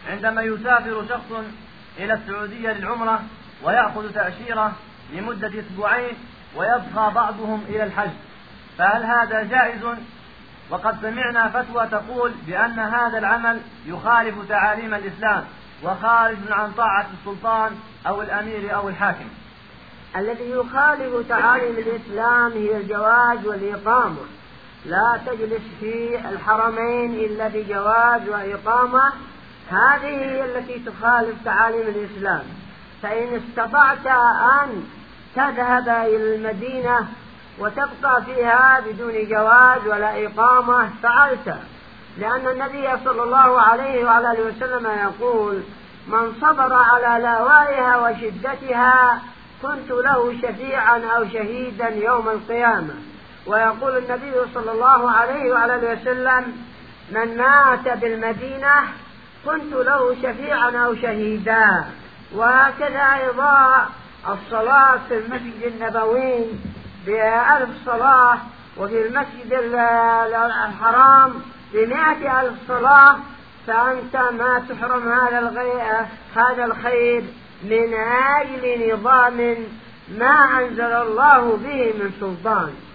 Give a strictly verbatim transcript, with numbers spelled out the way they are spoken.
عندما يسافر شخص إلى السعودية للعمرة ويأخذ تأشيرة لمدة أسبوعين ويبقى بعضهم إلى الحج، فهل هذا جائز؟ وقد سمعنا فتوى تقول بأن هذا العمل يخالف تعاليم الإسلام وخارج عن طاعة السلطان أو الأمير أو الحاكم. الذي يخالف تعاليم الإسلام هي الجواز والإقامة، لا تجلس في الحرمين إلا بجواز وإقامة، هذه هي التي تخالف تعاليم الإسلام. فإن استطعت أن تذهب إلى المدينة وتبقى فيها بدون جواز ولا إقامة فعلت، لأن النبي صلى الله عليه وعلى آله وسلم يقول: من صبر على لاوائها وشدتها كنت له شفيعا أو شهيدا يوم القيامة. ويقول النبي صلى الله عليه وعلى آله وسلم: من مات بالمدينة كنت له شفيعا أو شهيدا. وهكذا أيضا الصلاة في المسجد النبوي بألف صلاة، وفي المسجد الحرام بمائة ألف صلاة، فأنت ما تحرم هذا هذا الخير من أجل نظام ما أنزل الله به من سلطان.